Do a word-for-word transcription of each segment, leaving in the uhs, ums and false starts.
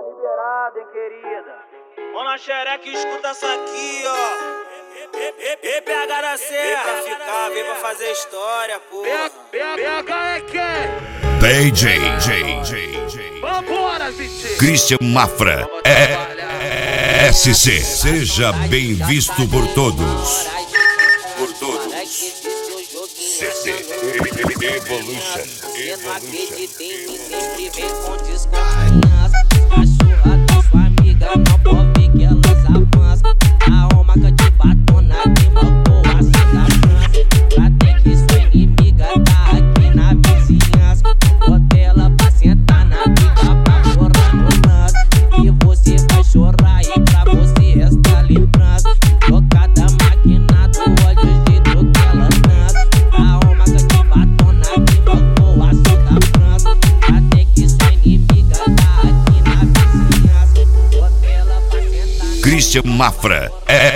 liberado, hein, querida. Mão na xereca e escuta essa aqui, ó. E P H da Serra. Vem pra ficar, vem pra fazer história, porra. P H é quem? D J, J, J, J. Vambora, Vitinho. Christian Mafra, é S C. Seja bem visto por todos. Por todos. C C Evolution. Christian Mafra,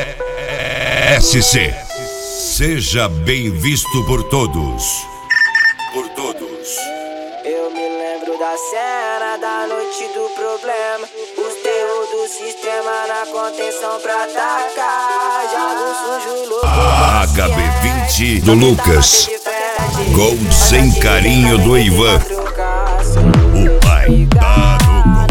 é S C. Seja bem visto por todos. Por todos. Eu me lembro da cena da noite do problema. Os terror do sistema na contenção pra atacar. Jogo sujo louco. H B vinte do Lucas. Gol sem carinho do Ivan. O pai tá no controle.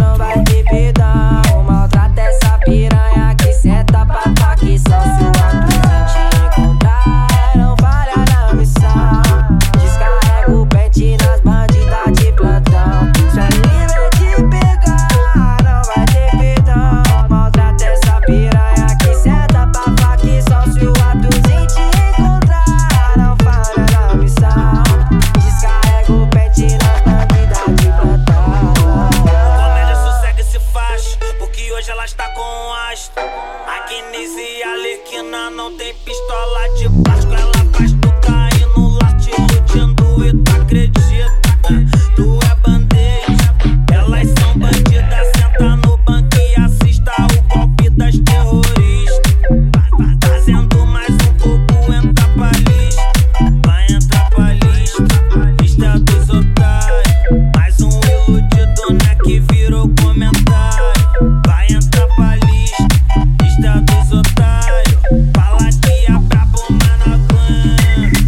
Maltrata essa piranha que senta pra cá, que só se o atuzinho te encontrar não falha na missão. Descarrega o pente nas bandidas de plantão. Se é livre de pegar, não vai ter perdão. Maltrata essa piranha que senta pra cá, que só se o atuzinho te encontrar não falha na missão. Descarrega o pente nas bandidas de plantão. Comédia sossega esse faz, porque hoje ela está com astro. A Guinness e a Lerquina não tem pistola de plástico. Ela faz tu cair no late, iludindo e tu acredita. Tu é bandeja, elas são bandidas. Senta no banco e assista o golpe das terroristas. Fazendo mais um pouco, entra pra lista. Vai entrar pra lista, lista dos otários. Mais um iludido, né, que virou comentário. Vai entrar pra lista, lista dos otários. Fala que é brabo, mas não aguenta.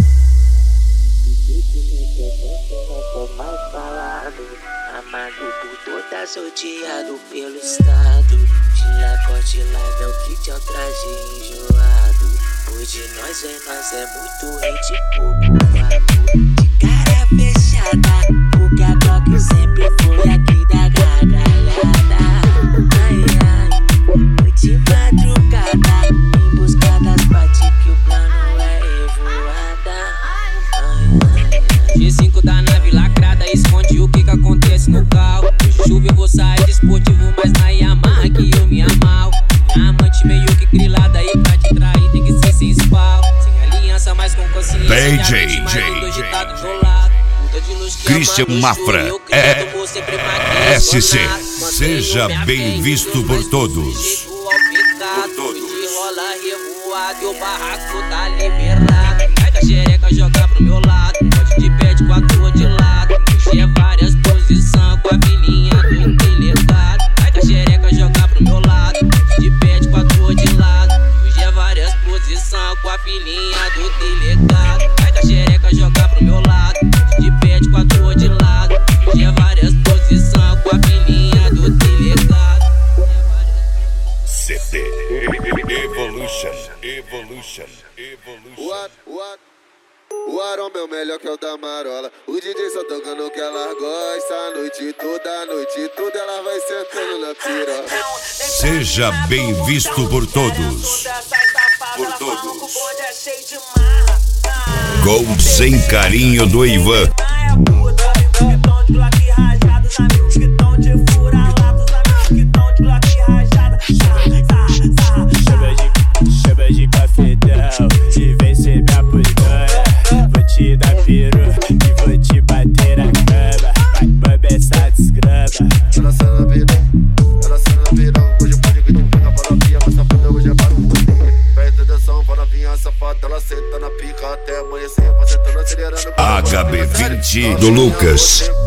Mais falado, amado por toda, sorteado pelo estado. De lacote live é o kit, é o traje enjoado. Por de nós, vem nós, é muito hate, pouco papo. De cara fechada, porque a Glock sempre foi aqui da gargalhada. Ai, ai, noite madrugada, em busca das partes que o plano é revoada. Ai, ai, G cinco da nave lacrada, esconde o que que acontece no carro. Hoje chuva eu vou sair de esportivo, mas na Yamaha que eu me amarro. Minha amante meio que grilada, e pra te trair tem que ser sem espalho. Sem aliança, mas com consciência. D J, J, J. Christian Mafra, é S C. Seja bem visto por todos. Por todos. Rola revoado e o barraco tá liberado. Pega a xereca, joga pro meu lado. Pode de pé, de quatro de lado. Hoje é várias posições com a filhinha do delegado. Pega a xereca, joga pro meu lado. Pode de pé, de quatro de lado. Hoje é várias posições com a filhinha do delegado. Pega a xereca, joga pro meu lado. Pode de pé, de quatro de lado. Hoje é várias posições com a filhinha do delegado. C T Evolution, Evolution, Evolution. What, what? O aroma é o melhor que é o da Marola. O D J só tocando o que ela gosta. A noite toda, a noite toda ela vai sentando na piroca. Seja bem visto por todos. Por todos. Gol sem carinho do Ivan. Chama de cafetão e vem ser minha putana. Vou te dar peru e vou te bater na cama. Vai, mama, essa desgrama. Ela sai na vida, ela sai na vida. Hoje pode que tu pega pra novinha, mas safada hoje é para o poder. Perto da atenção, para novinha safada. Ela senta na pica até amanhecer. Vai sentando, acelerando. H B vinte do Lucas.